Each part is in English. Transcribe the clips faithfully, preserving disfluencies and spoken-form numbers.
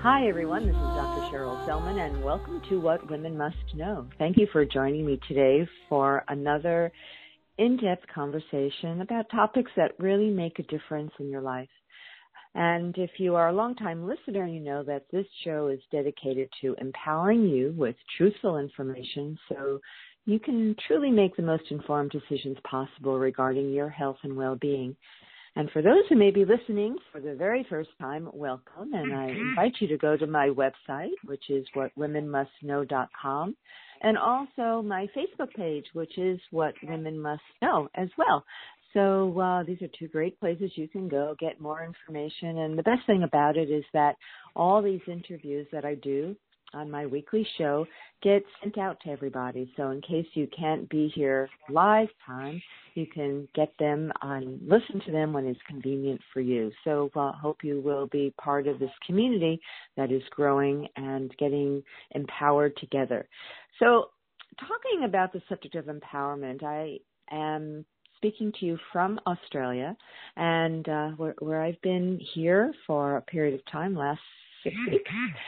Hi, everyone. This is Doctor Cheryl Selman, and welcome to What Women Must Know. Thank you for joining me today for another in-depth conversation about topics that really make a difference in your life. And if you are a longtime listener, you know that this show is dedicated to empowering you with truthful information so you can truly make the most informed decisions possible regarding your health and well-being. And for those who may be listening for the very first time, welcome. And I invite you to go to my website, which is what women must know dot com, and also my Facebook page, which is What Women Must Know as well. So uh, these are two great places you can go get more information. And the best thing about it is that all these interviews that I do on my weekly show get sent out to everybody. So in case you can't be here live time, you can get them on, listen to them when it's convenient for you. So I uh, hope you will be part of this community that is growing and getting empowered together. So talking about the subject of empowerment, I am speaking to you from Australia, and uh, where, where I've been here for a period of time, last six weeks,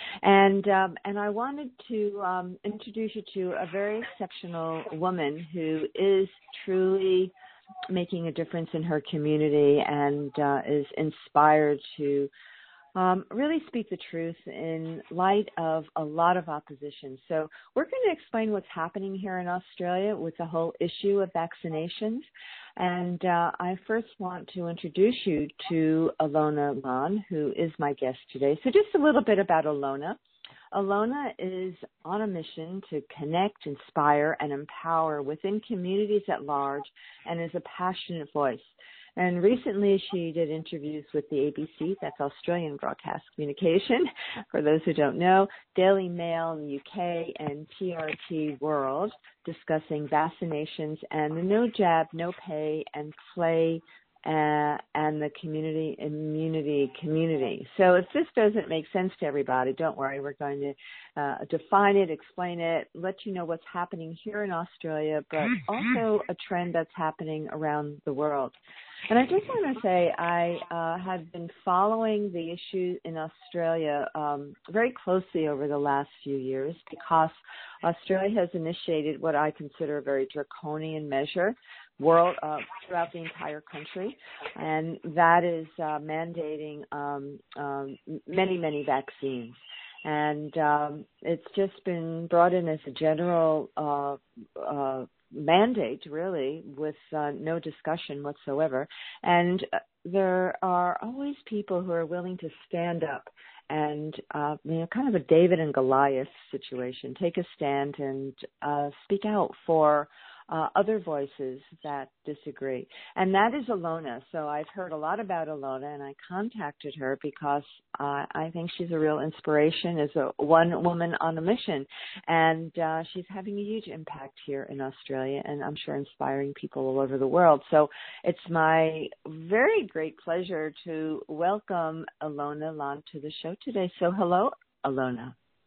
and um, and I wanted to um, introduce you to a very exceptional woman who is truly making a difference in her community and uh, is inspired to Um, really speak the truth in light of a lot of opposition. So we're going to explain what's happening here in Australia with the whole issue of vaccinations. And uh, I first want to introduce you to Alona Lon, who is my guest today. So just a little bit about Alona. Alona is on a mission to connect, inspire, and empower within communities at large and is a passionate voice. And recently she did interviews with the A B C, that's Australian Broadcast Communication, for those who don't know, Daily Mail in the U K, and T R T World, discussing vaccinations and the no jab, no pay, and play uh, and the community immunity community. So if this doesn't make sense to everybody, don't worry. We're going to uh, define it, explain it, let you know what's happening here in Australia, but also a trend that's happening around the world. And I just want to say I uh, have been following the issue in Australia um, very closely over the last few years because Australia has initiated what I consider a very draconian measure world uh, throughout the entire country, and that is uh, mandating um, um, many, many vaccines. And um, it's just been brought in as a general uh, uh, mandate, really, with uh, no discussion whatsoever. And uh, there are always people who are willing to stand up and, uh, you know, kind of a David and Goliath situation, take a stand and uh, speak out for Uh, other voices that disagree. And that is Alona. So I've heard a lot about Alona, and I contacted her because uh, I think she's a real inspiration as a one woman on a mission. And uh, she's having a huge impact here in Australia, and I'm sure inspiring people all over the world. So it's my very great pleasure to welcome Alona Lon to the show today. So hello, Alona.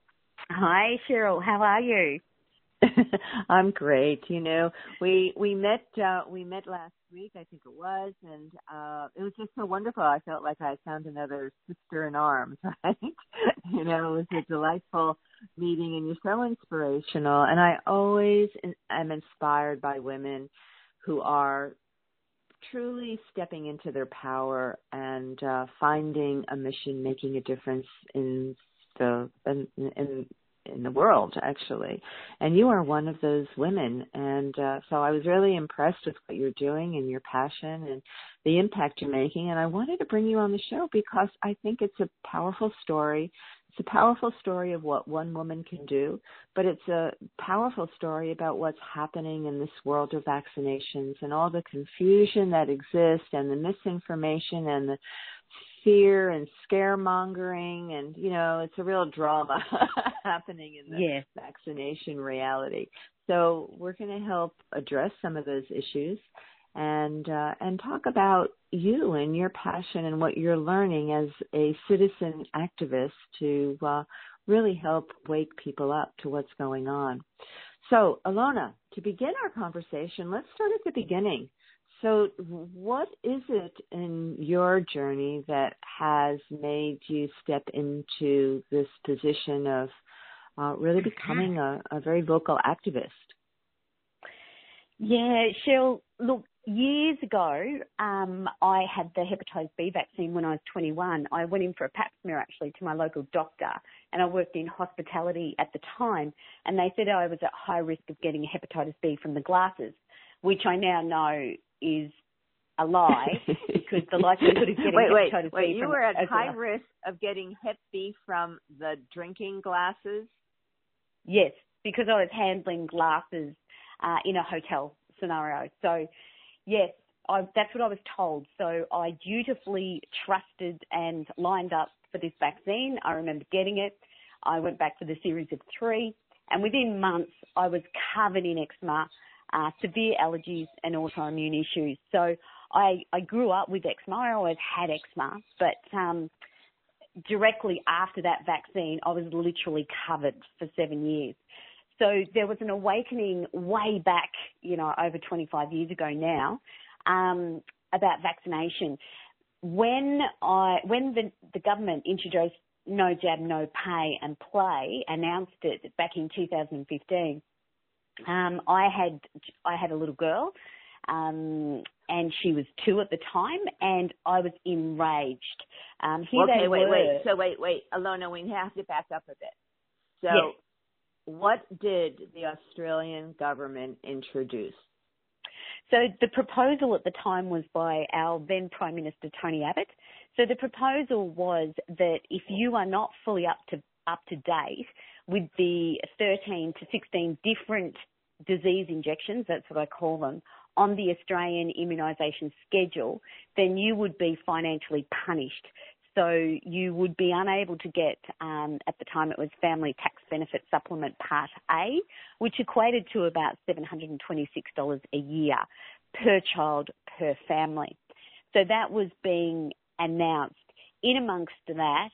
Hi, Cheryl. How are you? I'm great. You know, we we met uh, we met last week, I think it was, and uh, it was just so wonderful. I felt like I found another sister in arms, right? You know, it was a delightful meeting, and you're so inspirational. And I always am inspired by women who are truly stepping into their power and uh, finding a mission, making a difference in the in, in in the world, actually. And you are one of those women. And uh, so I was really impressed with what you're doing and your passion and the impact you're making. And I wanted to bring you on the show because I think it's a powerful story. It's a powerful story of what one woman can do, but it's a powerful story about what's happening in this world of vaccinations and all the confusion that exists and the misinformation and the fear and scaremongering, and, you know, it's a real drama happening in the yes. vaccination reality. So we're going to help address some of those issues and uh, and talk about you and your passion and what you're learning as a citizen activist to uh, really help wake people up to what's going on. So, Alona, to begin our conversation, let's start at the beginning. So what is it in your journey that has made you step into this position of uh, really becoming a, a very vocal activist? Yeah, Cheryl, look, years ago, um, I had the hepatitis B vaccine when I was twenty-one. I went in for a pap smear actually to my local doctor, and I worked in hospitality at the time, and they said I was at high risk of getting hepatitis B from the glasses, which I now know is a lie because the likelihood of getting wait, wait, hepatitis wait, B you from were at a high glass. risk of getting hep B from the drinking glasses? Yes, because I was handling glasses uh, in a hotel scenario. So, yes, I, that's what I was told. So I dutifully trusted and lined up for this vaccine. I remember getting it. I went back for the series of three, and within months I was covered in eczema, uh, severe allergies and autoimmune issues. So I, I grew up with eczema. I always had eczema, but um, directly after that vaccine, I was literally covered for seven years. So there was an awakening way back, you know, over twenty-five years ago now, um, about vaccination. When I, when the, the government introduced No Jab, No Pay and Play, announced it back in two thousand fifteen, um, I had I had a little girl, um, and she was two at the time, and I was enraged. Um, here okay, they wait, were. wait. So wait, wait, Alona, we have to back up a bit. So, yes. What did the Australian government introduce? So the proposal at the time was by our then Prime Minister Tony Abbott. So the proposal was that if you are not fully up to up to date with the thirteen to sixteen different disease injections, that's what I call them, on the Australian immunisation schedule, then you would be financially punished. So you would be unable to get, um, at the time it was Family Tax Benefit Supplement Part A, which equated to about seven hundred twenty-six dollars a year per child, per family. So that was being announced. In amongst that,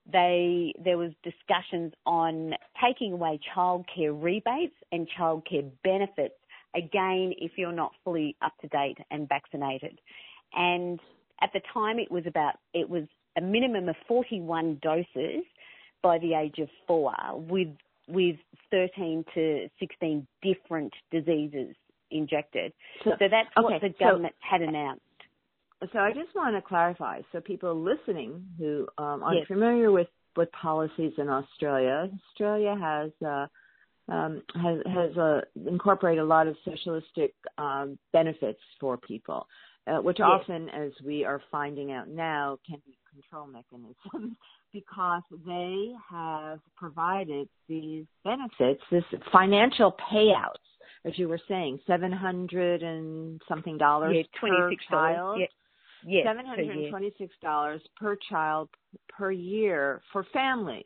they there was discussions on taking away childcare rebates and childcare benefits, again, if you're not fully up to date and vaccinated. And at the time it was about, it was a minimum of forty-one doses by the age of four, with with thirteen to sixteen different diseases injected. So, so that's okay, what the government so, had announced. So I just want to clarify, so people listening who um, aren't yes. familiar with, with policies in Australia, Australia has uh, um, has has uh, incorporated a lot of socialistic um, benefits for people, uh, which yes. often, as we are finding out now, can be control mechanisms because they have provided these benefits, this financial payouts, as you were saying, seven hundred and something dollars yeah, per child. Yeah. Yes, seven hundred twenty-six dollars per child per year for families.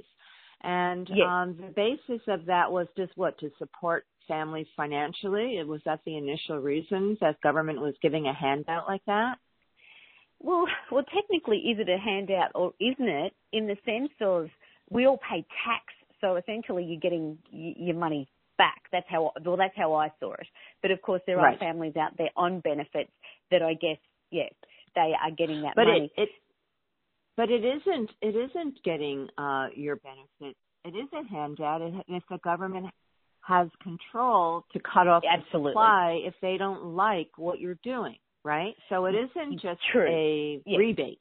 And yes. um, the basis of that was just what, to support families financially? Was that the initial reason that government was giving a handout like that? Well, well, technically, is it a handout or isn't it, in the sense of we all pay tax, so essentially you're getting y- your money back. That's how, well, that's how I saw it. But of course, there right. are families out there on benefits that I guess, yes, they are getting that but money. It, it, but it isn't. It isn't getting uh, your benefit. It is a handout, and if the government has control to cut off Absolutely. the supply if they don't like what you're doing, right? So it isn't just True. a yes. rebate.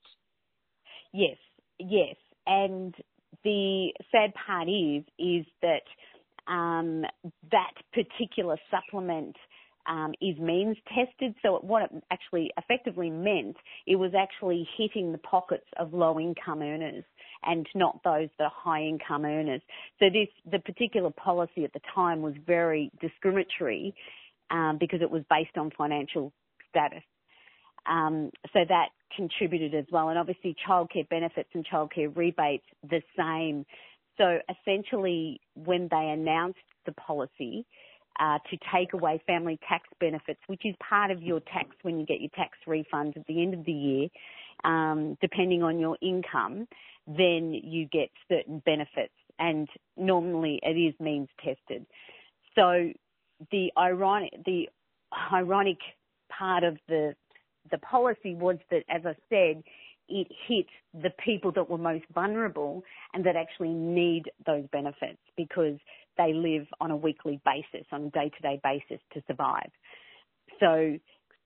Yes, yes. And the sad part is, is that um, that particular supplement Um, is means tested. So what it actually effectively meant, it was actually hitting the pockets of low income earners and not those that are high income earners. So this, the particular policy at the time was very discriminatory um, because it was based on financial status. Um, so that contributed as well. And obviously childcare benefits and childcare rebates, the same. So essentially when they announced the policy, Uh, to take away family tax benefits, which is part of your tax when you get your tax refunds at the end of the year, um, depending on your income, then you get certain benefits, and normally it is means tested. So the ironic, the ironic part of the the policy was that, as I said, it hit the people that were most vulnerable and that actually need those benefits because they live on a weekly basis, on a day-to-day basis to survive. So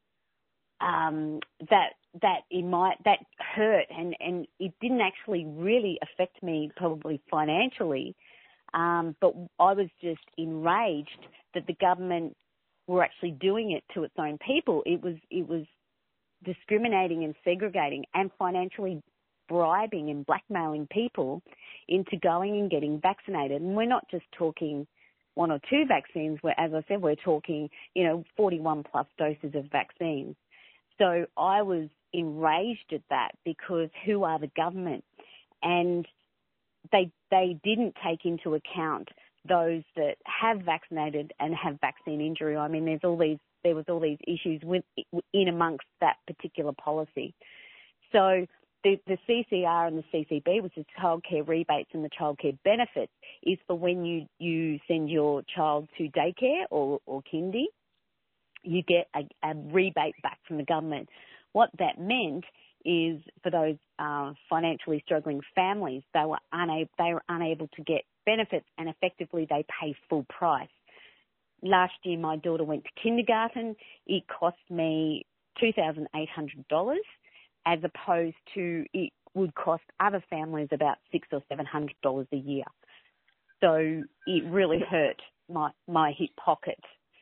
um, that that in my that hurt, and, and it didn't actually really affect me probably financially, um, but I was just enraged that the government were actually doing it to its own people. It was it was discriminating and segregating and financially bribing and blackmailing people into going and getting vaccinated. And we're not just talking one or two vaccines, where, as I said, we're talking, you know, forty-one plus doses of vaccines. So I was enraged at that because who are the government? And they they didn't take into account those that have vaccinated and have vaccine injury. I mean, there's all these there was all these issues with, in amongst that particular policy. So the, the C C R and the C C B, which is childcare rebates and the childcare benefits, is for when you, you send your child to daycare or, or kindy, you get a, a rebate back from the government. What that meant is for those uh, financially struggling families, they were unable they were unable to get benefits, and effectively they pay full price. Last year, my daughter went to kindergarten. It cost me two thousand eight hundred dollars, as opposed to it would cost other families about six or seven hundred dollars a year. So it really hurt my my hip pocket.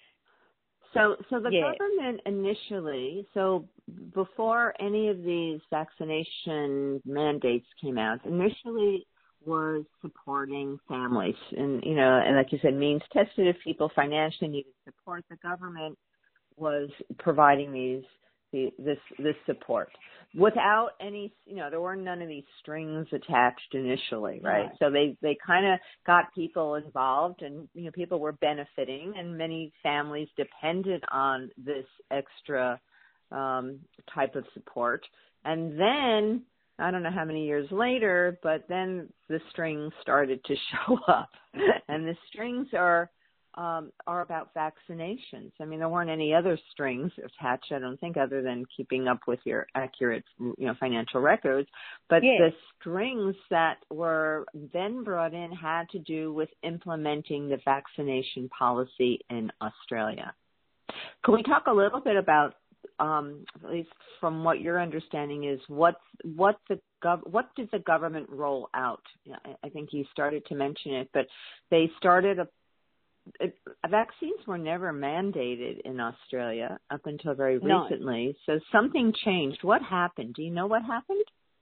So, so the yeah. government initially, so before any of these vaccination mandates came out, initially was supporting families, and you know, and like you said, means tested if people financially needed support. The government was providing these the, this this support without any, you know, there were none of these strings attached initially, right? right. So they they kind of got people involved, and you know, people were benefiting, and many families depended on this extra um, type of support, and then. I don't know how many years later, but then the strings started to show up, and the strings are um, are about vaccinations. I mean, there weren't any other strings attached, I don't think, other than keeping up with your accurate, you know, financial records. But yes. the strings that were then brought in had to do with implementing the vaccination policy in Australia. Can we talk a little bit about? Um, at least from what your understanding is, what what the gov- what did the government roll out? I, I think you started to mention it, but they started a, it, vaccines were never mandated in Australia up until very recently. No. So something changed. What happened? Do you know what happened?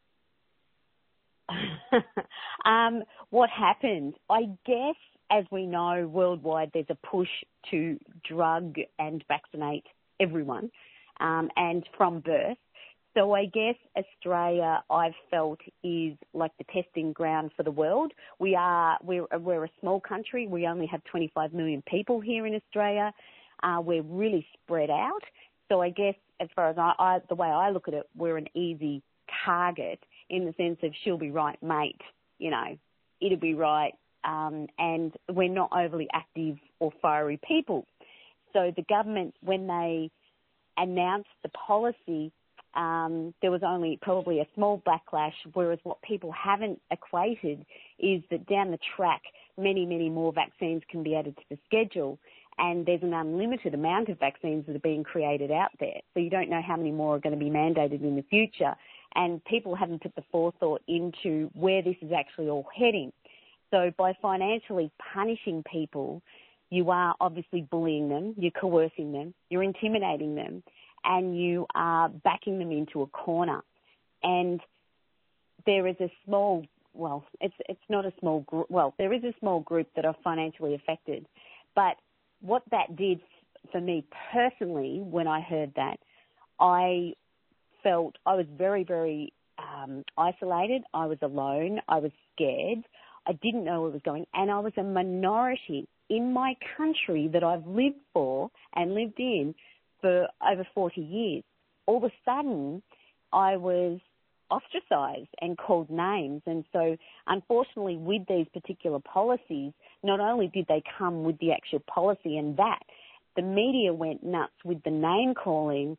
um, what happened? I guess, as we know, worldwide, there's a push to drug and vaccinate everyone. Um, and from birth. So I guess Australia, I've felt, is like the testing ground for the world. We are, we're, we're a small country. We only have twenty-five million people here in Australia. Uh, we're really spread out. So I guess as far as I, I, the way I look at it, we're an easy target in the sense of she'll be right, mate. You know, it'll be right. Um, and we're not overly active or fiery people. So the government, when they announced the policy, um, there was only probably a small backlash, whereas what people haven't equated is that down the track, many, many more vaccines can be added to the schedule, and there's an unlimited amount of vaccines that are being created out there. So you don't know how many more are going to be mandated in the future, and people haven't put the forethought into where this is actually all heading. So by financially punishing people, you are obviously bullying them, you're coercing them, you're intimidating them, and you are backing them into a corner. And there is a small, well, it's it's not a small group, well, there is a small group that are financially affected. But what that did for me personally, when I heard that, I felt I was very, very um, isolated. I was alone. I was scared. I didn't know what was going on, and I was a minority in my country that I've lived for and lived in for over forty years. All of a sudden, I was ostracized and called names. And so, unfortunately, with these particular policies, not only did they come with the actual policy and that, the media went nuts with the name calling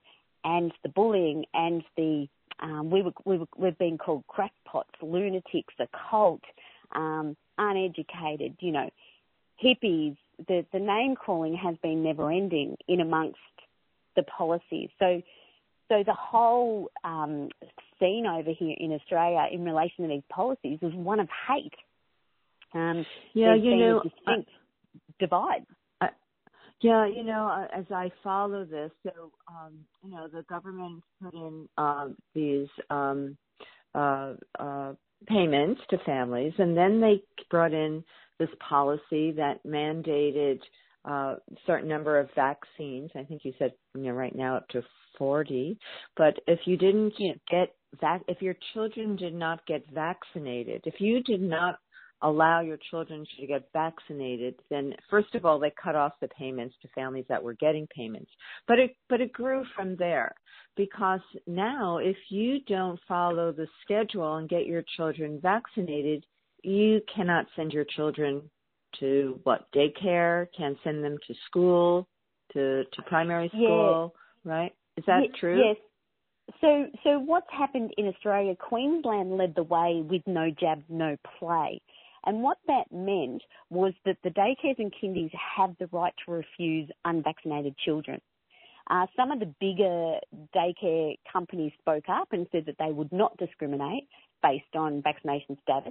and the bullying and the um, we were, we were, we've been called crackpots, lunatics, a cult, um, uneducated, you know, hippies. The the name calling has been never ending in amongst the policies. So so the whole um, scene over here in Australia in relation to these policies is one of hate. Um, yeah, there's you been know, a distinct uh, divide. Uh, yeah, you know, uh, as I follow this, so um, you know, the government put in um, these um, uh, uh, payments to families, and then they brought in this policy that mandated a uh, certain number of vaccines. I think you said, you know, right now up to forty. But if you didn't get vac, if your children did not get vaccinated, if you did not allow your children to get vaccinated, then first of all, they cut off the payments to families that were getting payments. But it, but it grew from there, because now if you don't follow the schedule and get your children vaccinated, you cannot send your children to what, daycare, can't send them to school, to, to primary school, yes. Right? Is that yes, true? Yes. So, so what's happened in Australia, Queensland led the way with no jab, no play. And what that meant was that the daycares and kindies have the right to refuse unvaccinated children. Uh, some of the bigger daycare companies spoke up and said that they would not discriminate based on vaccination status.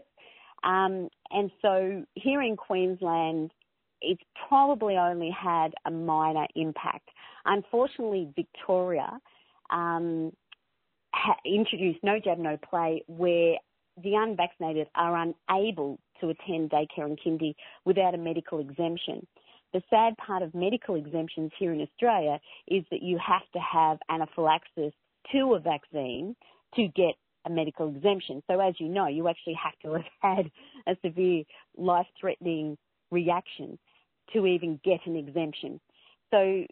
Um, and so here in Queensland, it's probably only had a minor impact. Unfortunately, Victoria um, ha- introduced no jab, no play, where the unvaccinated are unable to attend daycare and kindy without a medical exemption. The sad part of medical exemptions here in Australia is that you have to have anaphylaxis to a vaccine to get a medical exemption. So as you know, you actually have to have had a severe life-threatening reaction to even get an exemption. So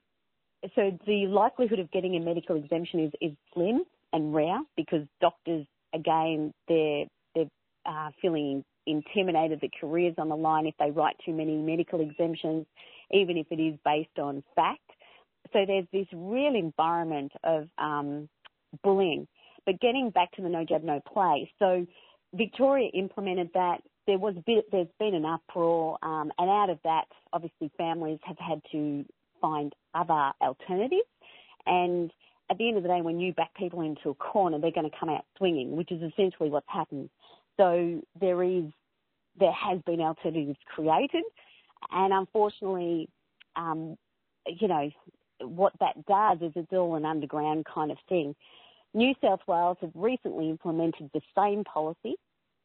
so the likelihood of getting a medical exemption is, is slim and rare, because doctors, again, they're, they're uh, feeling intimidated, the career's on the line if they write too many medical exemptions, even if it is based on fact. So there's this real environment of um, bullying. But getting back to the no jab, no play, so Victoria implemented that. There was a bit, there's been an uproar, um, and out of that, obviously families have had to find other alternatives. And at the end of the day, when you back people into a corner, they're going to come out swinging, which is essentially what's happened. So there is, there has been alternatives created, and unfortunately, um, you know, what that does is it's all an underground kind of thing. New South Wales have recently implemented the same policy,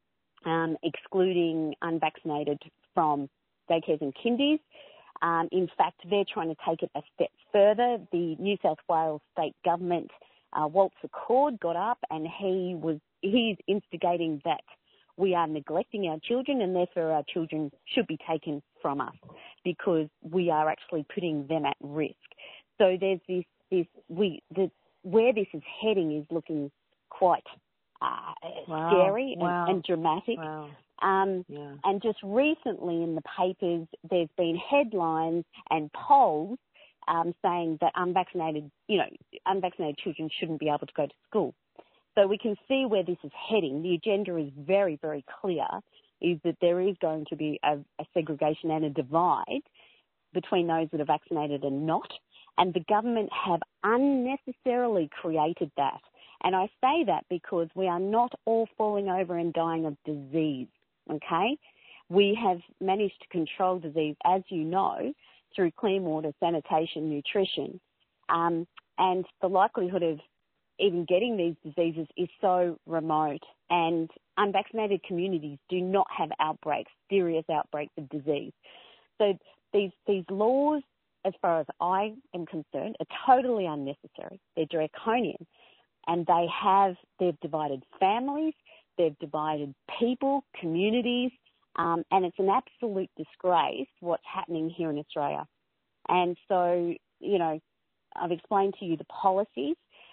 um, excluding unvaccinated from daycares and kindies. Um, in fact, they're trying to take it a step further. The New South Wales state government, uh, Walter Cord, got up and he was he's instigating that we are neglecting our children, and therefore our children should be taken from us because we are actually putting them at risk. So there's this this we the where this is heading is looking quite uh, wow. scary and, wow. and dramatic. Wow. Um, yeah. And just recently in the papers, there's been headlines and polls um, saying that unvaccinated, you know, unvaccinated children shouldn't be able to go to school. So we can see where this is heading. The agenda is very, very clear, is that there is going to be a, a segregation and a divide between those that are vaccinated and not. And the government have unnecessarily created that. And I say that because we are not all falling over and dying of disease, okay? We have managed to control disease, as you know, through clean water, sanitation, nutrition. Um, and the likelihood of even getting these diseases is so remote. And unvaccinated communities do not have outbreaks, serious outbreaks of disease. So these these laws, as far as I am concerned, are totally unnecessary. They're draconian, and they have, they've divided families, they've divided people, communities, um, and it's an absolute disgrace what's happening here in Australia. And so, you know, I've explained to you the policies.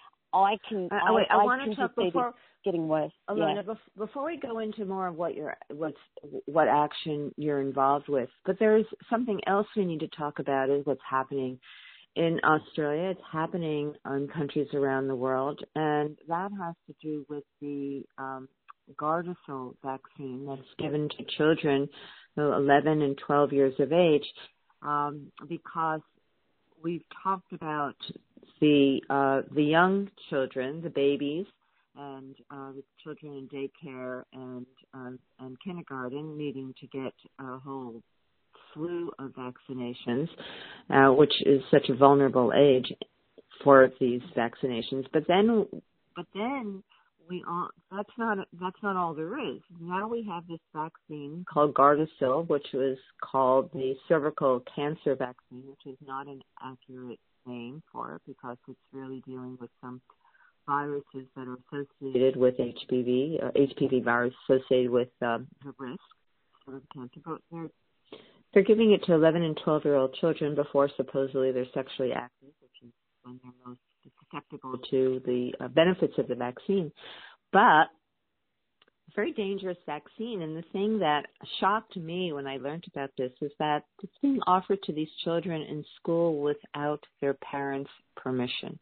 I can, uh, I, wait, I, I want can to talk see before, it getting worse. Ilona, yeah. before we go into more of what you're, what's, what action you're involved with, but there's something else we need to talk about is what's happening in Australia. It's happening in countries around the world, and that has to do with the um, Gardasil vaccine that's given to children eleven and twelve years of age, um, because we've talked about the uh, the young children, the babies, and uh, the children in daycare and uh, and kindergarten needing to get a whole slew of vaccinations, uh, which is such a vulnerable age for these vaccinations. But then, but then we all, that's not that's not all there is. Now we have this vaccine called Gardasil, which was called the cervical cancer vaccine, which is not an accurate name for it because it's really dealing with some viruses that are associated with H P V, uh, H P V virus associated with um, the risk of cancer. But they're, they're giving it to eleven and twelve-year-old children before supposedly they're sexually active, which is when they're most susceptible to the uh, benefits of the vaccine. But it's a very dangerous vaccine. And the thing that shocked me when I learned about this is that it's being offered to these children in school without their parents' permission.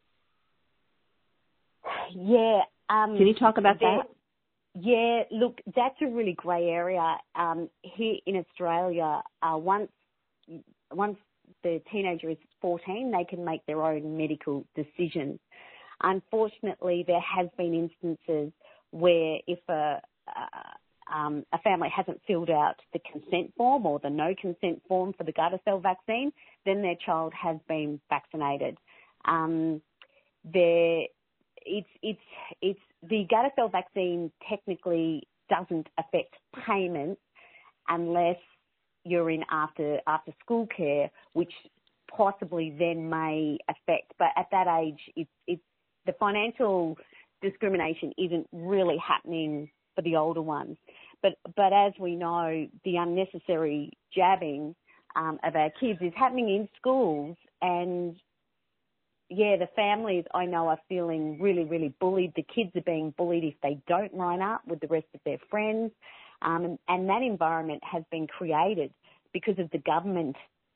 Yeah. Um, Can you talk about that? Yeah, look, that's a really grey area. Um, here in Australia, uh, once once the teenager is fourteen, they can make their own medical decisions. Unfortunately, there has been instances where if a, uh, um, a family hasn't filled out the consent form or the no consent form for the Gardasil vaccine, then their child has been vaccinated. Um, there It's it's it's the Gardasil vaccine technically doesn't affect payments unless you're in after after school care, which possibly then may affect. But at that age, it's it's the financial discrimination isn't really happening for the older ones. But but as we know, the unnecessary jabbing um, of our kids is happening in schools. And yeah, the families I know are feeling really, really bullied. The kids are being bullied if they don't line up with the rest of their friends. Um, and, and that environment has been created because of the government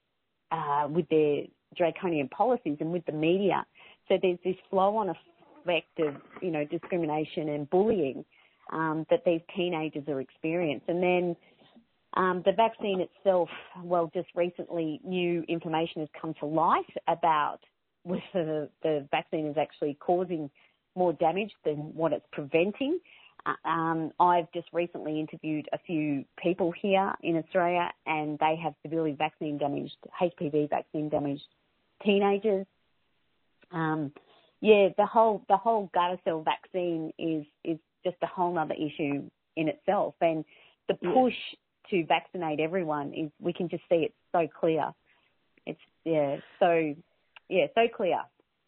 uh, with their draconian policies and with the media. So there's this flow-on effect of, you know, discrimination and bullying um, that these teenagers are experiencing. And then um, the vaccine itself, well, just recently new information has come to light about whether the vaccine is actually causing more damage than what it's preventing. Uh, um, I've just recently interviewed a few people here in Australia, and they have severely vaccine damaged, H P V vaccine damaged teenagers. Um, yeah, the whole the whole Gardasil vaccine is is just a whole other issue in itself, and the push to vaccinate everyone is, we can just see it so clear. It's yeah so. Yeah, so clear.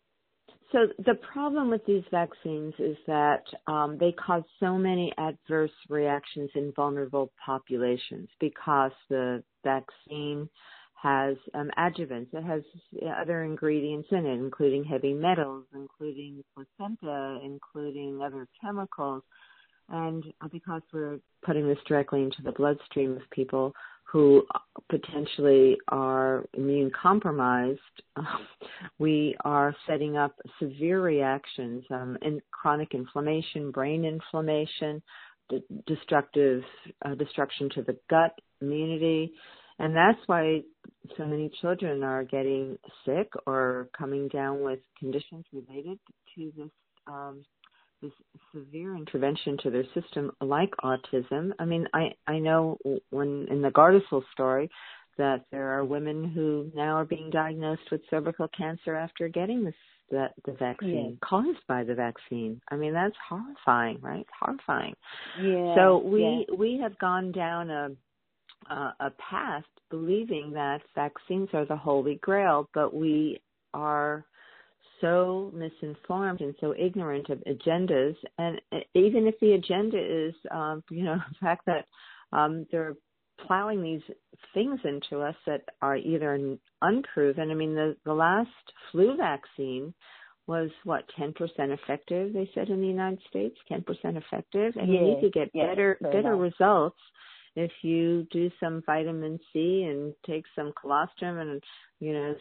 So the problem with these vaccines is that um, they cause so many adverse reactions in vulnerable populations because the vaccine has um, adjuvants. It has other ingredients in it, including heavy metals, including placenta, including other chemicals. And because we're putting this directly into the bloodstream of people who potentially are immune compromised, um, we are setting up severe reactions um, in chronic inflammation, brain inflammation, d- destructive uh, destruction to the gut, immunity. And that's why so many children are getting sick or coming down with conditions related to this um this severe intervention to their system, like autism. I mean, I, I know when in the Gardasil story that there are women who now are being diagnosed with cervical cancer after getting this the, the vaccine, yeah. caused by the vaccine. I mean, that's horrifying, right? Horrifying. Yeah. So we yeah. we have gone down a a, a path believing that vaccines are the holy grail, but we are so misinformed and so ignorant of agendas. And even if the agenda is, um, you know, the fact that um, they're plowing these things into us that are either unproven. I mean, the, the last flu vaccine was, what, ten percent effective, they said in the United States, ten percent effective. And yeah, you need to get yeah, better better nice. results if you do some vitamin C and take some colostrum and, you know,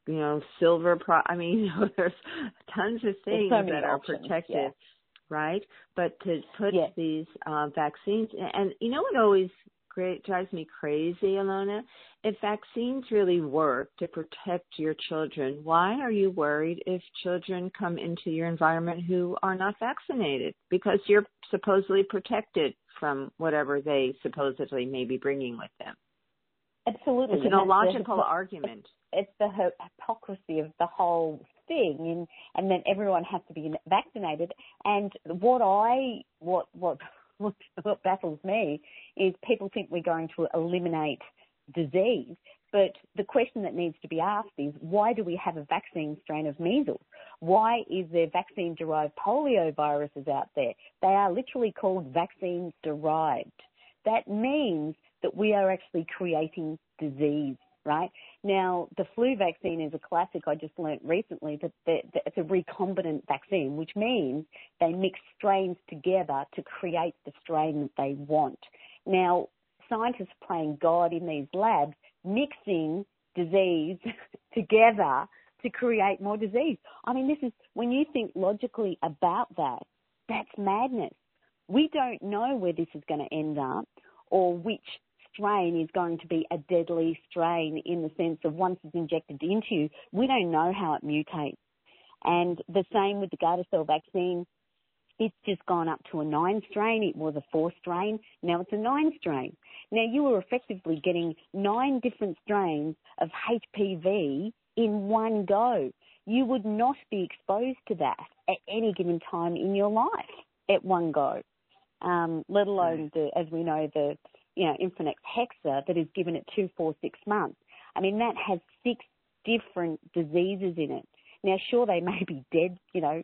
you know, silver, pro- I mean, you know, there's tons of things so that are options, protected, yeah. right? But to put yeah. these uh, vaccines, and you know what always great, drives me crazy, Ilona? If vaccines really work to protect your children, why are you worried if children come into your environment who are not vaccinated? Because you're supposedly protected from whatever they supposedly may be bringing with them. Absolutely. It's an illogical the, argument. It's the hypocrisy of the whole thing, and, and then everyone has to be vaccinated. And what I, what, what, what baffles me is people think we're going to eliminate disease. But the question that needs to be asked is, why do we have a vaccine strain of measles? Why is there vaccine-derived polio viruses out there? They are literally called vaccine-derived. That means that we are actually creating disease, right? Now, the flu vaccine is a classic. I just learnt recently that it's a recombinant vaccine, which means they mix strains together to create the strain that they want. Now, scientists playing God in these labs, mixing disease together to create more disease. I mean, this is, when you think logically about that, that's madness. We don't know where this is going to end up or which strain is going to be a deadly strain in the sense of once it's injected into you, we don't know how it mutates. And the same with the Gardasil vaccine. It's just gone up to a nine strain. It was a four strain. Now it's a nine strain. Now you were effectively getting nine different strains of H P V in one go. You would not be exposed to that at any given time in your life at one go, um, let alone, the, as we know, the you know, Infinex Hexa that is given at two, four, six months. I mean, that has six different diseases in it. Now, sure, they may be dead, you know,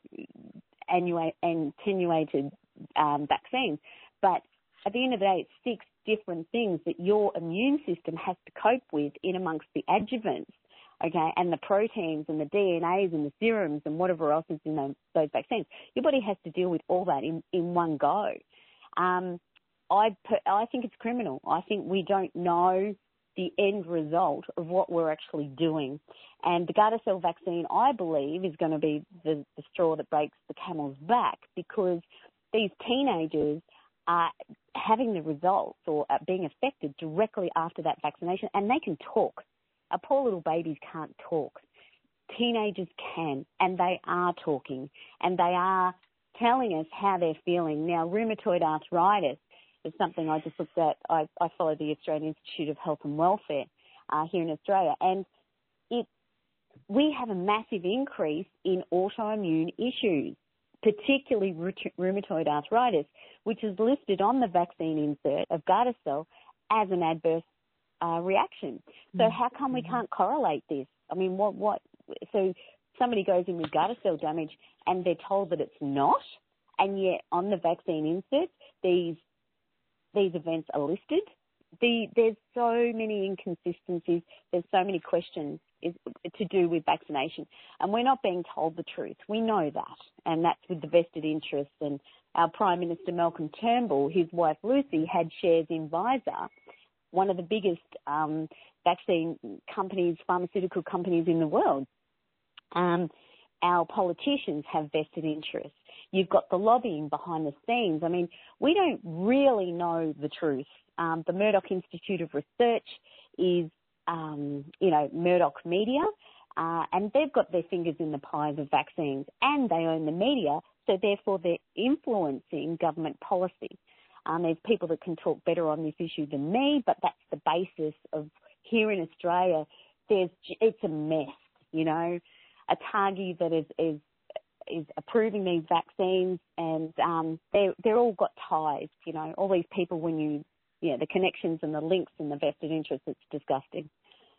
annua- attenuated um, vaccines, but at the end of the day, it's six different things that your immune system has to cope with in amongst the adjuvants, okay, and the proteins and the D N As and the serums and whatever else is in those, those vaccines. Your body has to deal with all that in, in one go. Um, I I think it's criminal. I think we don't know the end result of what we're actually doing. And the Gardasil vaccine, I believe, is going to be the, the straw that breaks the camel's back, because these teenagers are having the results or are being affected directly after that vaccination, and they can talk. Our poor little babies can't talk. Teenagers can, and they are talking, and they are telling us how they're feeling. Now, rheumatoid arthritis, it's something I just looked at. I, I follow the Australian Institute of Health and Welfare uh, here in Australia, and it we have a massive increase in autoimmune issues, particularly rheumatoid arthritis, which is listed on the vaccine insert of Gardasil as an adverse uh, reaction. So mm-hmm. how come we can't correlate this? I mean, what what? So somebody goes in with Gardasil damage and they're told that it's not, and yet on the vaccine insert, these These events are listed. The, there's so many inconsistencies. There's so many questions is, to do with vaccination. And we're not being told the truth. We know that. And that's with the vested interests. And our Prime Minister, Malcolm Turnbull, his wife, Lucy, had shares in Pfizer, one of the biggest um, vaccine companies, pharmaceutical companies in the world. Um, our politicians have vested interests. You've got the lobbying behind the scenes. I mean, we don't really know the truth. Um, the Murdoch Institute of Research is, um, you know, Murdoch Media, uh, and they've got their fingers in the pies of vaccines, and they own the media, so therefore they're influencing government policy. Um, there's people that can talk better on this issue than me, but that's the basis of here in Australia. There's, it's a mess, you know, a ATAGI that is, is is approving these vaccines, and um, they they're all got ties, you know, all these people, when you, yeah, the connections and the links and the vested interests, it's disgusting.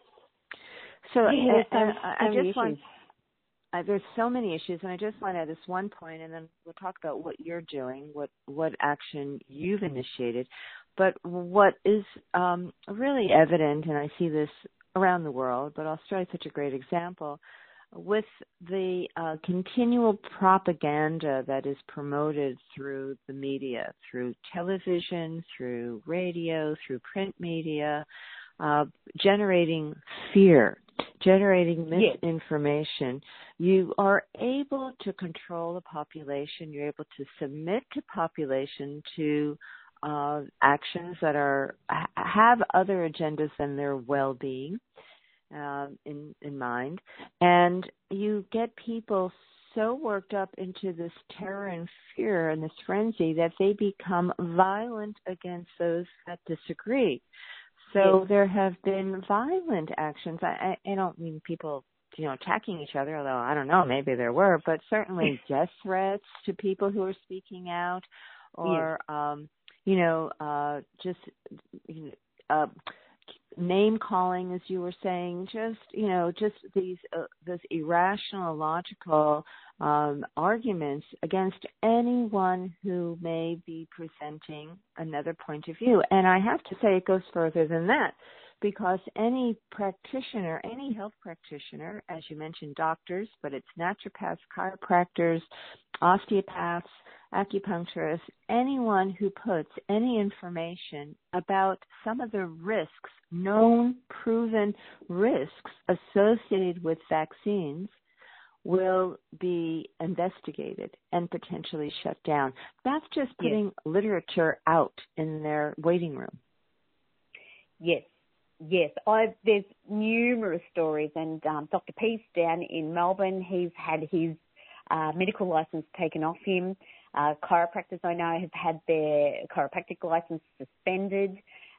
So, yeah, uh, uh, so, I so just want, uh, there's so many issues, and I just want to add this one point, and then we'll talk about what you're doing, what, what action you've initiated. But what is um, really evident, and I see this around the world, but Australia is such a great example, with the uh, continual propaganda that is promoted through the media, through television, through radio, through print media, uh, generating fear generating Yes. misinformation, you are able to control the population. You're able to submit to population to uh, actions that are have other agendas than their well-being uh, in in mind, and you get people so worked up into this terror and fear and this frenzy that they become violent against those that disagree. So Yes. there have been violent actions. I, I don't mean people, you know, attacking each other, although I don't know, maybe there were, but certainly death threats to people who are speaking out, or, Yes. um, you know, uh, just uh, name calling, as you were saying, just, you know, just these, uh, this irrational, logical um, arguments against anyone who may be presenting another point of view. And I have to say it goes further than that, because any practitioner, any health practitioner, as you mentioned, doctors, but it's naturopaths, chiropractors, osteopaths, acupuncturists, anyone who puts any information about some of the risks, known, proven risks associated with vaccines, will be investigated and potentially shut down. That's just putting Yes. literature out in their waiting room. Yes. Yes, I've, there's numerous stories, and um, Doctor Peace down in Melbourne, he's had his uh, medical license taken off him. Uh, chiropractors I know have had their chiropractic license suspended.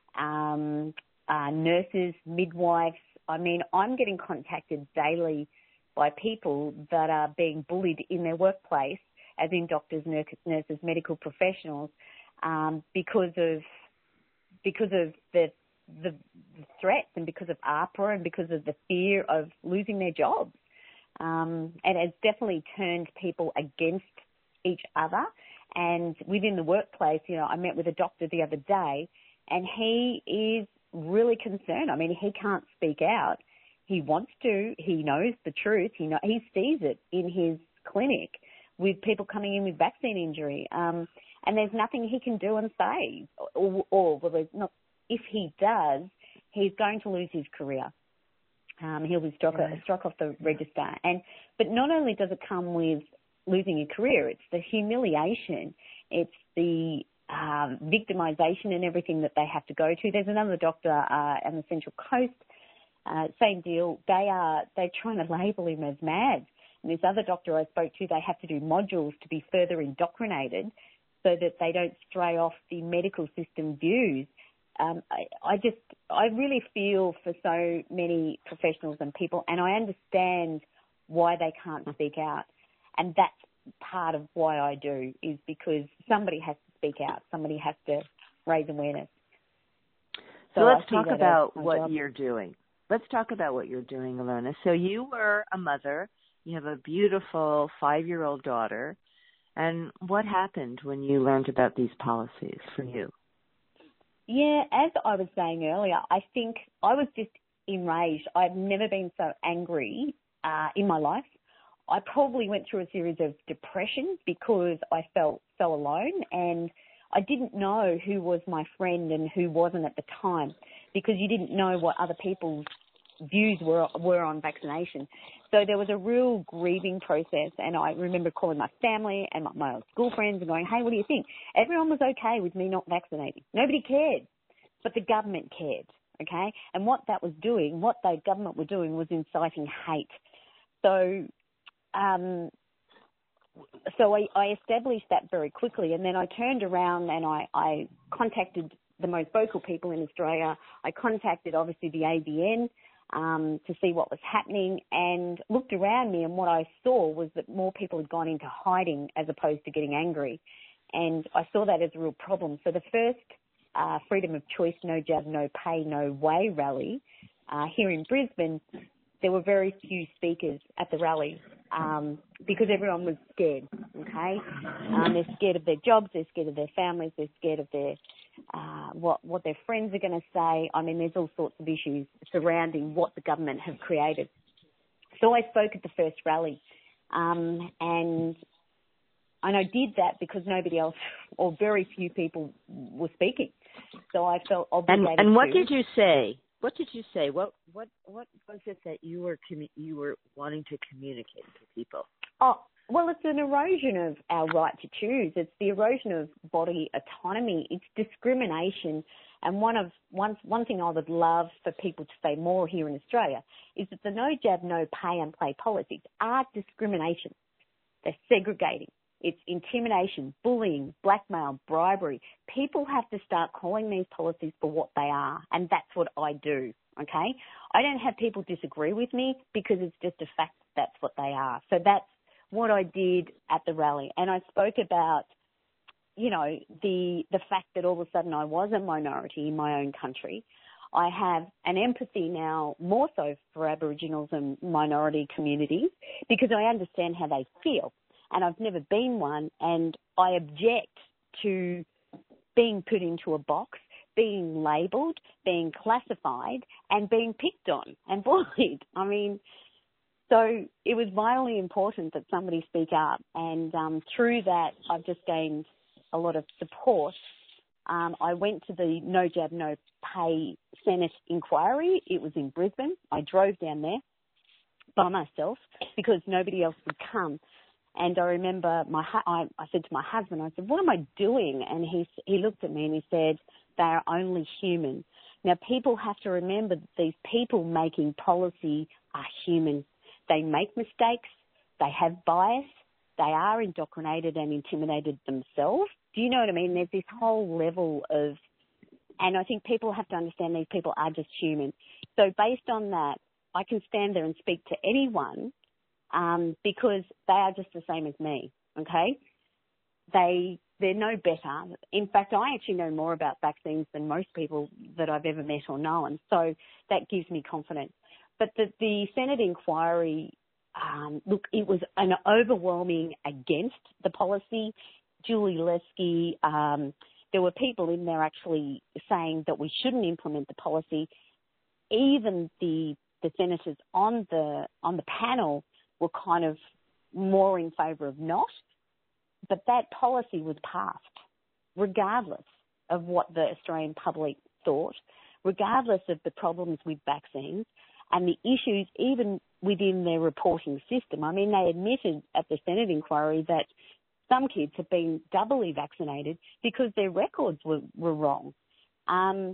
Um, uh, nurses, midwives. I mean, I'm getting contacted daily by people that are being bullied in their workplace, as in doctors, nurses, medical professionals, um, because of because of the The, the threats and because of AHPRA and because of the fear of losing their jobs. Um, and it's definitely turned people against each other. And within the workplace, you know, I met with a doctor the other day, and he is really concerned. I mean, he can't speak out. He wants to. He knows the truth. He know, he sees it in his clinic with people coming in with vaccine injury. Um, and there's nothing he can do and say. Or, or well, there's not. If he does, he's going to lose his career. Um, he'll be struck, Right. struck off the register. And but not only does it come with losing a career, it's the humiliation, it's the um, victimization and everything that they have to go to. There's another doctor uh, on the Central Coast, uh, same deal. They are they're trying to label him as mad. And this other doctor I spoke to, they have to do modules to be further indoctrinated so that they don't stray off the medical system views. Um, I, I just, I really feel for so many professionals and people, and I understand why they can't speak out. And that's part of why I do, is because somebody has to speak out. Somebody has to raise awareness. So, so let's talk about what job. you're doing. Let's talk about what you're doing, Ilona. So you were a mother. You have a beautiful five-year-old daughter. And what happened when you learned about these policies for you? Yeah, as I was saying earlier, I think I was just enraged. I've never been so angry uh, in my life. I probably went through a series of depression because I felt so alone, and I didn't know who was my friend and who wasn't at the time, because you didn't know what other people's views were were on vaccination. So there was a real grieving process, and I remember calling my family and my, my school friends and going, hey, what do you think? Everyone was okay with me not vaccinating. Nobody cared, but the government cared, okay? And what that was doing, what the government were doing was inciting hate. So um, so I, I established that very quickly, and then I turned around and I, I contacted the most vocal people in Australia. I contacted, obviously, the A B N, Um, to see what was happening, and looked around me, and what I saw was that more people had gone into hiding as opposed to getting angry, and I saw that as a real problem. So the first uh, Freedom of Choice, No Jab, No Pay, No Way rally uh, here in Brisbane, there were very few speakers at the rally um, because everyone was scared, okay? Um, they're scared of their jobs, they're scared of their families, they're scared of their uh, what, what their friends are going to say. I mean, there's all sorts of issues surrounding what the government have created. So I spoke at the first rally, um, and and I did that because nobody else or very few people were speaking. So I felt obligated And, and what to. did you say? What did you say? What what what was it that you were commu- you were wanting to communicate to people? Oh, well, it's an erosion of our right to choose. It's the erosion of body autonomy. It's discrimination. And one of one one thing I would love for people to say more here in Australia is that the no jab, no pay and play policies are discrimination. They're segregating. It's intimidation, bullying, blackmail, bribery. People have to start calling these policies for what they are, and that's what I do, okay? I don't have people disagree with me because it's just a fact that that's what they are. So that's what I did at the rally. And I spoke about, you know, the the fact that all of a sudden I was a minority in my own country. I have an empathy now more so for Aboriginals and minority communities because I understand how they feel. And I've never been one, and I object to being put into a box, being labelled, being classified, and being picked on and bullied. I mean, so it was vitally important that somebody speak up, and um, through that, I've just gained a lot of support. Um, I went to the No Jab, No Pay Senate inquiry. It was in Brisbane. I drove down there by myself because nobody else would come. And I remember my I, I said to my husband, I said, what am I doing? And he he looked at me and he said, they are only human. Now, people have to remember that these people making policy are human. They make mistakes. They have bias. They are indoctrinated and intimidated themselves. Do you know what I mean? There's this whole level of, and I think people have to understand these people are just human. So based on that, I can stand there and speak to anyone Um, because they are just the same as me, okay? They, they're no better. In fact, I actually know more about vaccines than most people that I've ever met or known, so that gives me confidence. But the, the Senate inquiry, um, look, it was an overwhelming against the policy. Julie Lesky, um, there were people in there actually saying that we shouldn't implement the policy. Even the, the senators on the, on the panel were kind of more in favour of not, but that policy was passed, regardless of what the Australian public thought, regardless of the problems with vaccines and the issues even within their reporting system. I mean, they admitted at the Senate inquiry that some kids have been doubly vaccinated because their records were, were wrong. Um,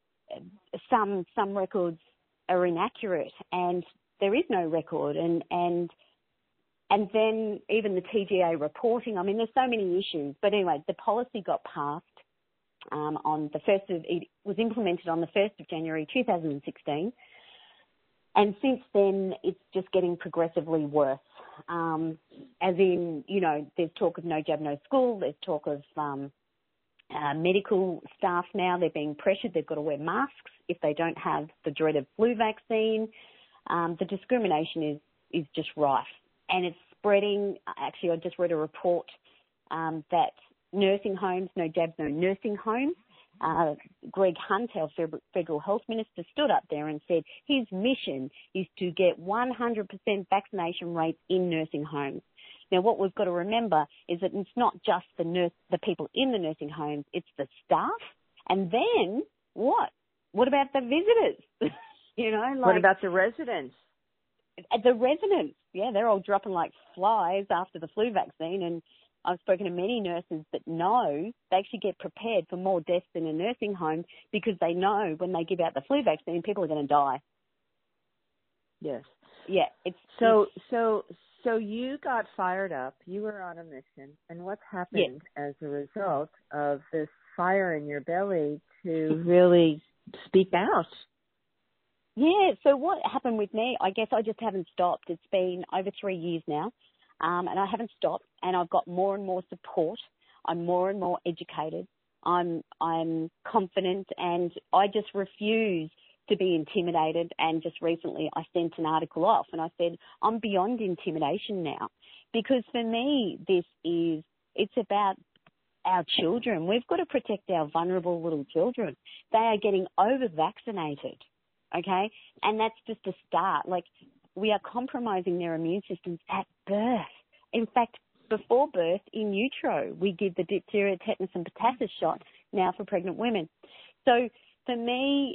some some records are inaccurate and there is no record, and, and and then even the T G A reporting. I mean, there's so many issues. But anyway, the policy got passed um, on the first of it was implemented on the first of January two thousand sixteen, and since then it's just getting progressively worse. Um, as in, you know, there's talk of no jab, no school. There's talk of um, uh, medical staff now. They're being pressured. They've got to wear masks if they don't have the dreaded flu vaccine. Um, the discrimination is, is just rife, and it's spreading. Actually, I just read a report um, that nursing homes, no jabs, no nursing homes. Uh, Greg Hunt, our Federal Health Minister, stood up there and said his mission is to get one hundred percent vaccination rates in nursing homes. Now, what we've got to remember is that it's not just the nurse, the people in the nursing homes, it's the staff. And then what? What about the visitors? You know, like, what about the residents? The residents, yeah, they're all dropping like flies after the flu vaccine. And I've spoken to many nurses that know they actually get prepared for more deaths in a nursing home because they know when they give out the flu vaccine, people are going to die. Yes. Yeah. It's so it's, so so you got fired up. You were on a mission, and what's happened yeah. as a result of this fire in your belly to really speak out? Yeah, so what happened with me, I guess I just haven't stopped. It's been over three years now, um, and I haven't stopped, and I've got more and more support. I'm more and more educated. I'm I'm confident, and I just refuse to be intimidated. And just recently I sent an article off, and I said, I'm beyond intimidation now, because for me this is, it's about our children. We've got to protect our vulnerable little children. They are getting over-vaccinated. Okay, and that's just a start. Like, we are compromising their immune systems at birth. In fact, before birth, in utero, we give the diphtheria, tetanus and pertussis shot now for pregnant women. So for me,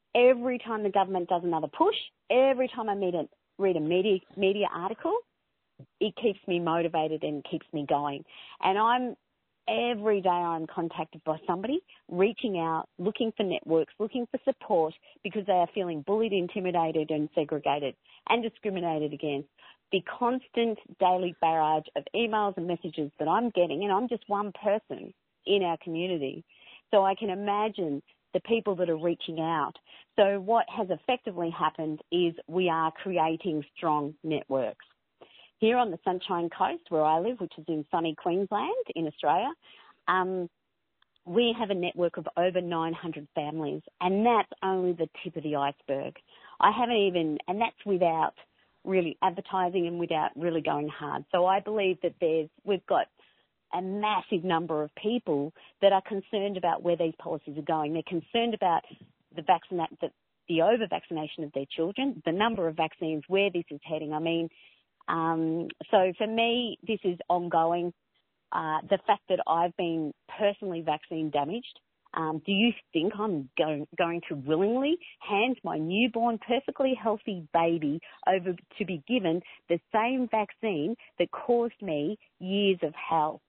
every time the government does another push, every time I meet a, read a media, media article, it keeps me motivated and keeps me going. And I'm, every day I'm contacted by somebody reaching out, looking for networks, looking for support because they are feeling bullied, intimidated and segregated and discriminated against. The constant daily barrage of emails and messages that I'm getting, and I'm just one person in our community. So I can imagine the people that are reaching out. So what has effectively happened is we are creating strong networks. Here on the Sunshine Coast, where I live, which is in sunny Queensland in Australia, um, we have a network of over nine hundred families, and that's only the tip of the iceberg. I haven't even, and that's without really advertising and without really going hard. So I believe that there's, we've got a massive number of people that are concerned about where these policies are going. They're concerned about the vaccina- the, the over-vaccination of their children, the number of vaccines, where this is heading. I mean, um, so for me, this is ongoing. Uh, the fact that I've been personally vaccine damaged, um, do you think I'm going, going to willingly hand my newborn, perfectly healthy baby over to be given the same vaccine that caused me years of hell?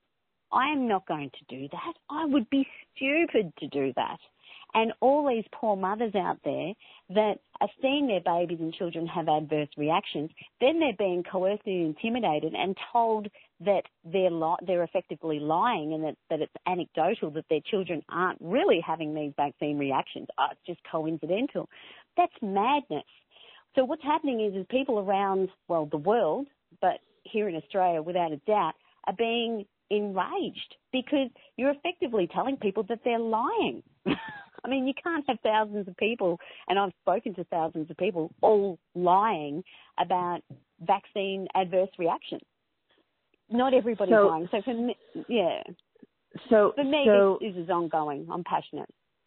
I am not going to do that. I would be stupid to do that. And all these poor mothers out there that are seeing their babies and children have adverse reactions, then they're being coerced and intimidated and told that they're li- they're effectively lying and that, that it's anecdotal, that their children aren't really having these vaccine reactions. Oh, it's just coincidental. That's madness. So what's happening is, is people around, well, the world, but here in Australia, without a doubt, are being enraged because you're effectively telling people that they're lying. I mean, you can't have thousands of people, and I've spoken to thousands of people, all lying about vaccine adverse reactions. Not everybody's so, lying. So for me, yeah. So for me, so, this, this is ongoing. I'm passionate.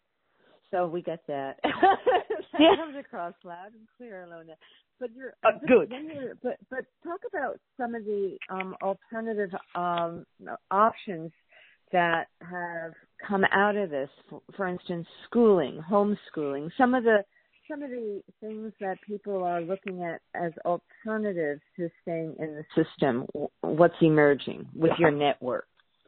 So we get that. that yeah. comes across loud and clear, Ilona. But you're uh, but good. You're, but but talk about some of the um, alternative um, options that have come out of this. For, for instance, schooling, homeschooling. Some of the some of the things that people are looking at as alternatives to staying in the system. What's emerging with your network?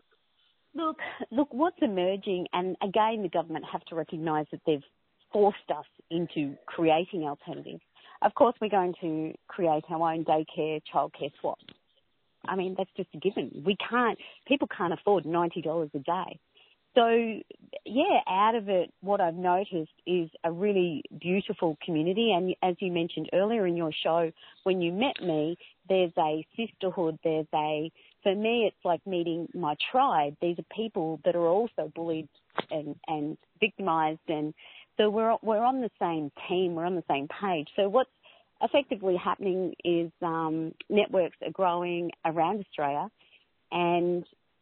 Look, look, what's emerging, and again, the government have to recognise that they've forced us into creating alternatives. Of course, we're going to create our own daycare, childcare swaps. I mean, that's just a given. We can't, people can't afford ninety dollars a day. So, yeah, out of it, what I've noticed is a really beautiful community. And as you mentioned earlier in your show, when you met me, there's a sisterhood, there's a, for me, it's like meeting my tribe. These are people that are also bullied and, and victimised. And so we're, we're on the same team, we're on the same page. So what's effectively happening is um, networks are growing around Australia, and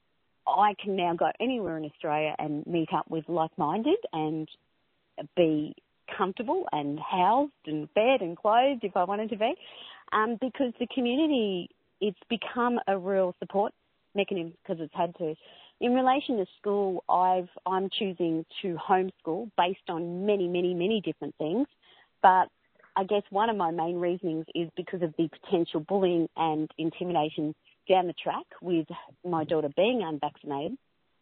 I can now go anywhere in Australia and meet up with like-minded and be comfortable and housed and fed and clothed if I wanted to be, um, because the community, it's become a real support mechanism because it's had to. In relation to school, I've, I'm choosing to homeschool based on many, many, many different things, but I guess one of my main reasonings is because of the potential bullying and intimidation down the track with my daughter being unvaccinated.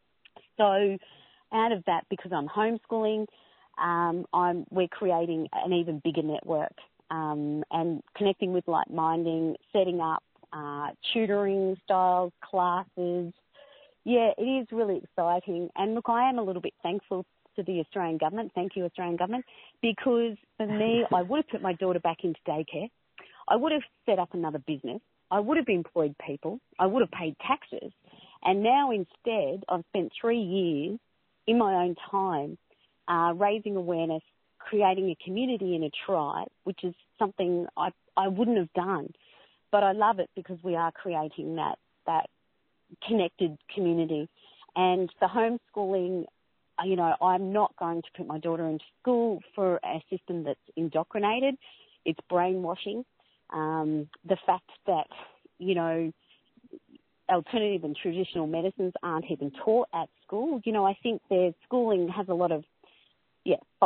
So out of that, because I'm homeschooling, um, I'm, we're creating an even bigger network um, and connecting with like-minded, setting up uh, tutoring styles, classes. Yeah, it is really exciting. And look, I am a little bit thankful to the Australian government. Thank you, Australian government, because for me, I would have put my daughter back into daycare. I would have set up another business. I would have employed people. I would have paid taxes. And now instead, I've spent three years in my own time uh, raising awareness, creating a community and a tribe, which is something I, I wouldn't have done. But I love it because we are creating that, that connected community. And the homeschooling, you know, I'm not going to put my daughter into school for a system that's indoctrinated. It's brainwashing. Um, the fact that, you know, alternative and traditional medicines aren't even taught at school. You know, I think their schooling has a lot of, yeah, faults.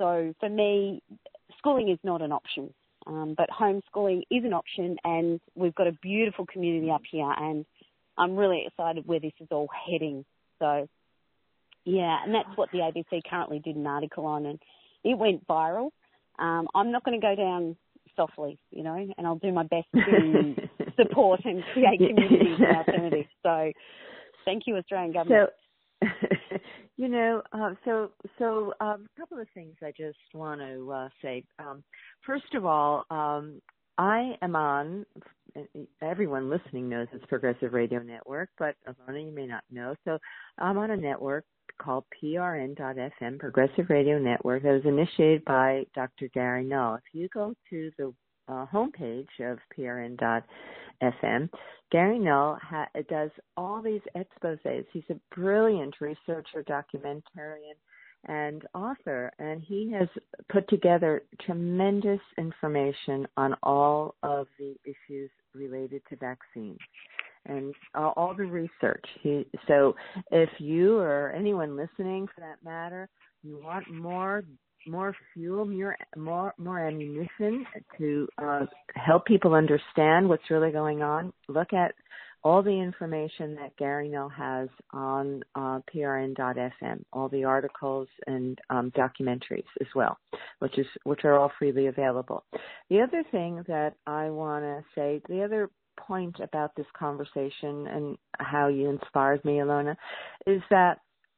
So for me, schooling is not an option, um, but homeschooling is an option, and we've got a beautiful community up here, and I'm really excited where this is all heading. So, yeah, and that's what the A B C currently did an article on, and it went viral. Um, I'm not going to go down softly, you know, and I'll do my best to support and create communities and alternatives. So thank you, Australian government. So, you know, uh, so so um, a couple of things I just want to uh, say. Um, first of all, um, I am on, everyone listening knows it's Progressive Radio Network, but Ilona, you may not know. So I'm on a network called P R N dot F M, Progressive Radio Network, that was initiated by Doctor Gary Null. If you go to the uh, homepage of P R N dot F M, Gary Null ha- does all these exposés. He's a brilliant researcher, documentarian, and author, and he has put together tremendous information on all of the issues related to vaccines and uh, all the research. He, so if you or anyone listening, for that matter, you want more more fuel, more more, more ammunition to uh, help people understand what's really going on, look at all the information that Gary Null has on uh, P R N dot F M, all the articles and um, documentaries as well, which is which are all freely available. The other thing that I want to say, the other point about this conversation and how you inspired me, Ilona, is that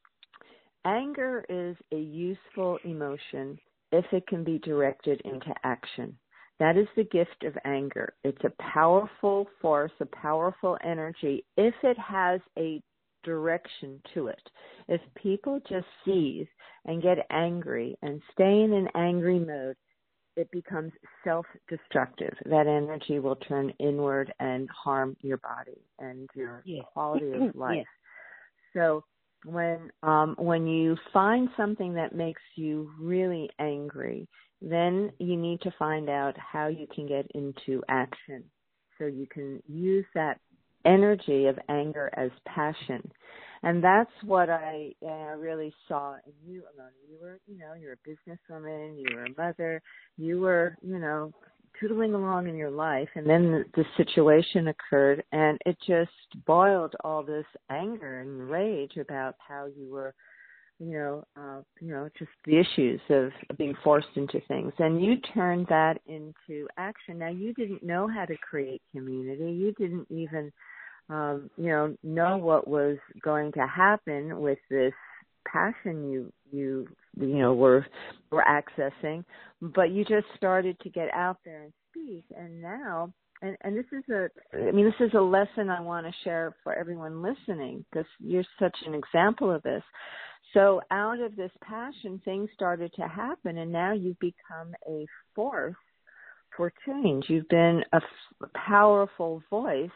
anger is a useful emotion if it can be directed into action. That is the gift of anger. It's a powerful force, a powerful energy, if it has a direction to it. If people just seize and get angry and stay in an angry mode, it becomes self-destructive. That energy will turn inward and harm your body and your yeah. quality of life. Yeah. So when um, when you find something that makes you really angry, then you need to find out how you can get into action so you can use that energy of anger as passion. And that's what I uh, really saw in you, Ilona. You were, you know, you're a businesswoman, you were a mother, you were, you know, tootling along in your life, and then the, the situation occurred, and it just boiled all this anger and rage about how you were, you know, uh, you know, just the issues of being forced into things. And you turned that into action. Now, you didn't know how to create community. You didn't even, um, you know, know what was going to happen with this passion you, you, you know, were, were accessing. But you just started to get out there and speak. And now, and, and this is a, I mean, this is a lesson I want to share for everyone listening, because you're such an example of this. So out of this passion, things started to happen, and now you've become a force for change. You've been a, f- a powerful voice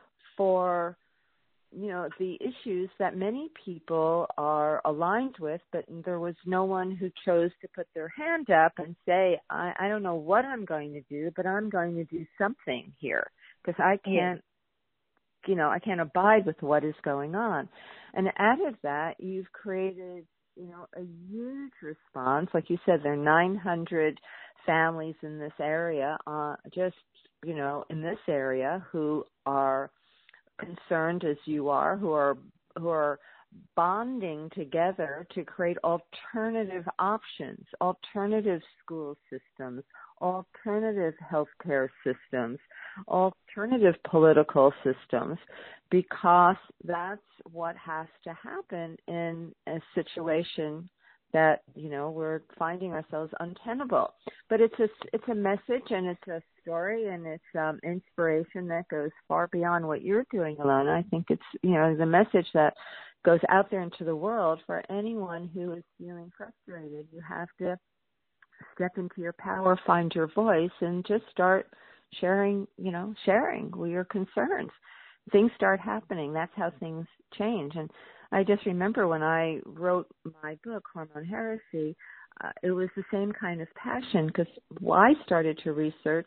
for, you know, the issues that many people are aligned with, but there was no one who chose to put their hand up and say, I, I don't know what I'm going to do, but I'm going to do something here, because I can't, yeah. you know, I can't abide with what is going on. And out of that, you've created, you know, a huge response. Like you said, there are nine hundred families in this area, uh, just, you know, in this area who are concerned as you are, who are who are bonding together to create alternative options, alternative school systems, alternative healthcare systems, alternative political systems, because that's what has to happen in a situation that, you know, we're finding ourselves untenable. But it's a, it's a message, and it's a story, and it's um, inspiration that goes far beyond what you're doing, Ilona. I think it's, you know, the message that goes out there into the world for anyone who is feeling frustrated. You have to step into your power, find your voice, and just start sharing, you know, sharing your concerns. Things start happening. That's how things change. And I just remember when I wrote my book, Hormone Heresy, uh, it was the same kind of passion, because I started to research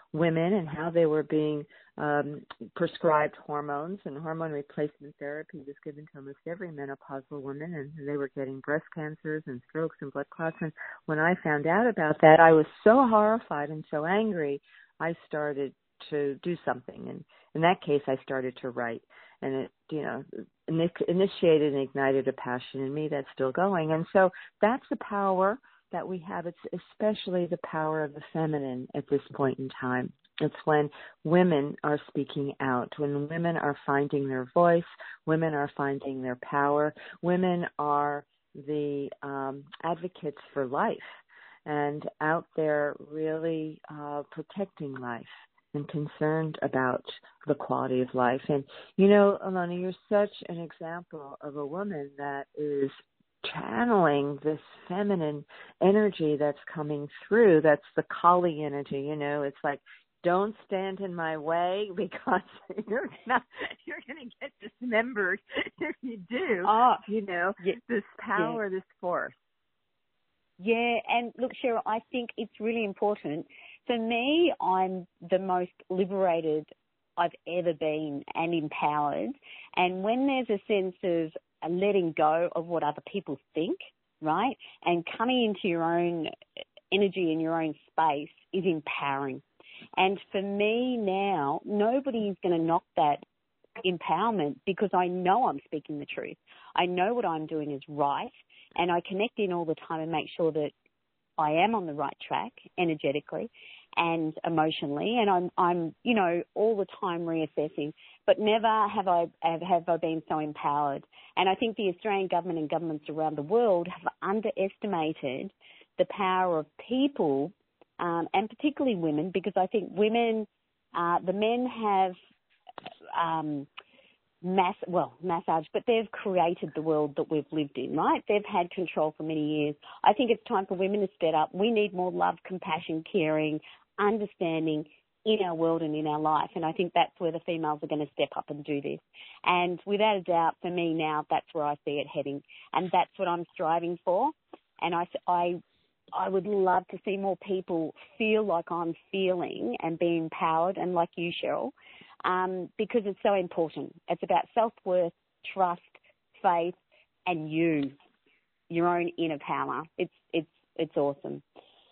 women and how they were being um, prescribed hormones, and hormone replacement therapy was given to almost every menopausal woman, and they were getting breast cancers and strokes and blood clots. And when I found out about that, I was so horrified and so angry, I started to do something. And in that case, I started to write. And it, you know, initiated and ignited a passion in me that's still going. And so that's the power that we have. It's especially the power of the feminine at this point in time. It's when women are speaking out, when women are finding their voice, women are finding their power, women are the um, advocates for life and out there really uh, protecting life and concerned about the quality of life. And, you know, Ilona, you're such an example of a woman that is channeling this feminine energy that's coming through. That's the Kali energy, you know. It's like, don't stand in my way because you're not, you're going to get dismembered if you do. Oh, you know, yeah, this power, yeah. this force. Yeah, and look, Cheryl, I think it's really important. For me, I'm the most liberated I've ever been and empowered. And when there's a sense of letting go of what other people think, right, and coming into your own energy in your own space is empowering. And for me now, nobody's going to knock that empowerment because I know I'm speaking the truth. I know what I'm doing is right, and I connect in all the time and make sure that I am on the right track energetically and emotionally, and I'm, I'm, you know, all the time reassessing. But never have I have, have I been so empowered. And I think the Australian government and governments around the world have underestimated the power of people, um, and particularly women, because I think women, uh, the men have um, mass, well, massage, but they've created the world that we've lived in, right? They've had control for many years. I think it's time for women to step up. We need more love, compassion, caring, understanding in our world and in our life. And I think that's where the females are going to step up and do this. And without a doubt, for me now, that's where I see it heading. And that's what I'm striving for. And I, I, I would love to see more people feel like I'm feeling and be empowered, and like you, Cheryl, um, because it's so important. It's about self-worth, trust, faith, and you, your own inner power. It's it's it's awesome.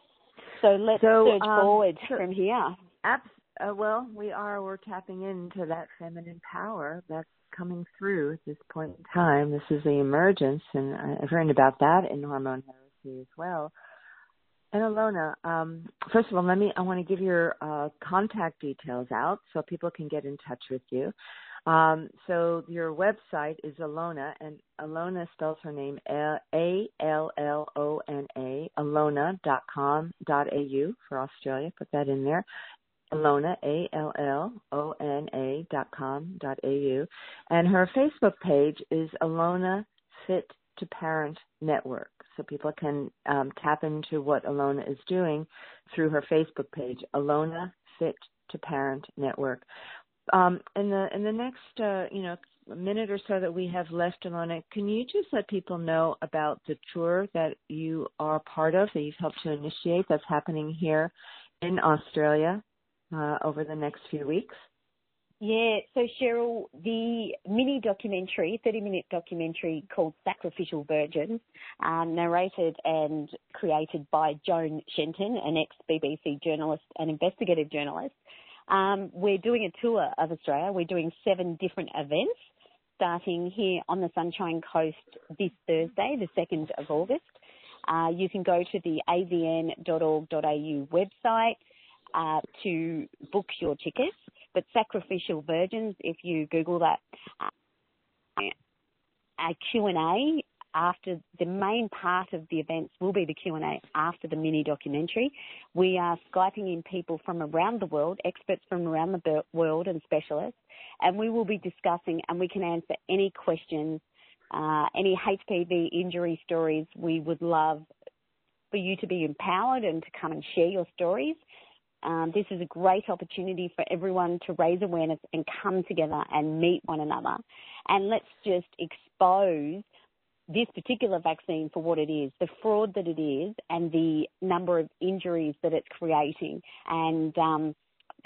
So let's so, surge um, forward so, from here. Abs- uh, well, we are. We're tapping into that feminine power that's coming through at this point in time. This is the emergence, and I've written about that in Hormone Heresy as well. And Ilona, um, first of all, let me, I want to give your uh, contact details out so people can get in touch with you. Um, so your website is Ilona, and Ilona spells her name A L L O N A, Ilona dot com dot A U for Australia. Put that in there. Ilona, A L L O N A dot com dot A U. And her Facebook page is Ilona Fit to Parent Network. So people can um, tap into what Ilona is doing through her Facebook page, Ilona Fit to Parent Network. Um, in the in the next uh, you know minute or so that we have left, Ilona, can you just let people know about the tour that you are part of, that you've helped to initiate, that's happening here in Australia uh, over the next few weeks? Yeah, so Cheryl, the mini documentary, thirty-minute documentary called Sacrificial Virgins, um, narrated and created by Joan Shenton, an ex-B B C journalist and investigative journalist. Um, we're doing a tour of Australia. We're doing seven different events, starting here on the Sunshine Coast this Thursday, the second of August. Uh, you can go to the a v n dot org dot a u website uh, to book your tickets. But Sacrificial Virgins, if you Google that, uh, a Q and A after the main part of the events will be the Q and A after the mini documentary. We are Skyping in people from around the world, experts from around the world and specialists, and we will be discussing and we can answer any questions, uh, any H P V injury stories. We would love for you to be empowered and to come and share your stories. Um, this is a great opportunity for everyone to raise awareness and come together and meet one another. And let's just expose this particular vaccine for what it is, the fraud that it is, and the number of injuries that it's creating. And um,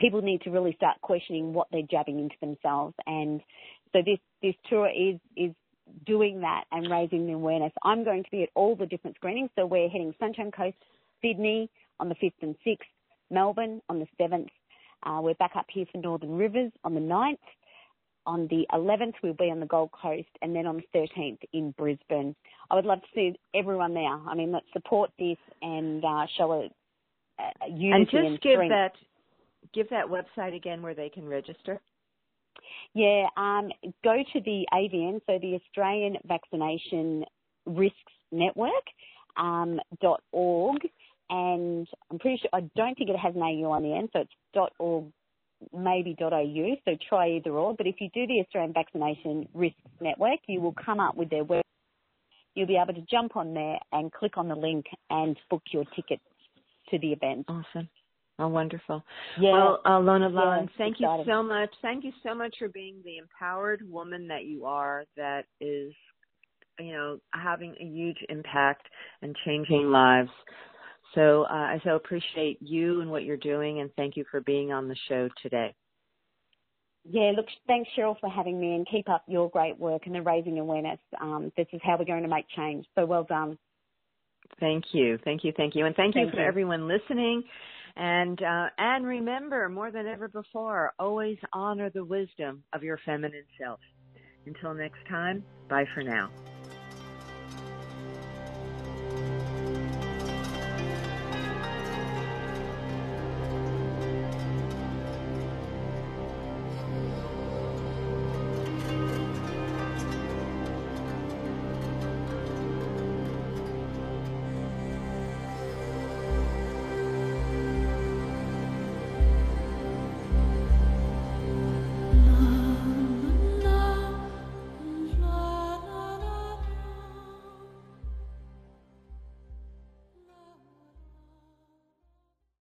people need to really start questioning what they're jabbing into themselves. And so this, this tour is, is doing that and raising the awareness. I'm going to be at all the different screenings. So we're heading Sunshine Coast, Sydney on the fifth and sixth, Melbourne on the seventh. Uh, we're back up here for Northern Rivers on the ninth. On the eleventh, we'll be on the Gold Coast, and then on the thirteenth in Brisbane. I would love to see everyone there. I mean, let's support this and uh, show a, a unity and just and give strength. that give that website again where they can register. Yeah, um, go to the A V N, so the Australian Vaccination Risks Network um, dot org, and I'm pretty sure I don't think it has an A U on the end, so it's dot org. Maybe .au, so try either or. But if you do the Australian Vaccination Risks Network, you will come up with their web. You'll be able to jump on there and click on the link and book your ticket to the event. Awesome. Oh, wonderful. Yeah. Well, uh, Lona Vaughn, yeah, thank exciting. you so much. Thank you so much for being the empowered woman that you are, that is, you know, having a huge impact and changing lives. So uh, I so appreciate you and what you're doing, and thank you for being on the show today. Yeah, look, thanks, Cheryl, for having me, and keep up your great work and the raising awareness. Um, this is how we're going to make change. So well done. Thank you. Thank you. Thank you. And thank, thank you for you. everyone listening. And, uh, and remember, more than ever before, always honor the wisdom of your feminine self. Until next time, bye for now.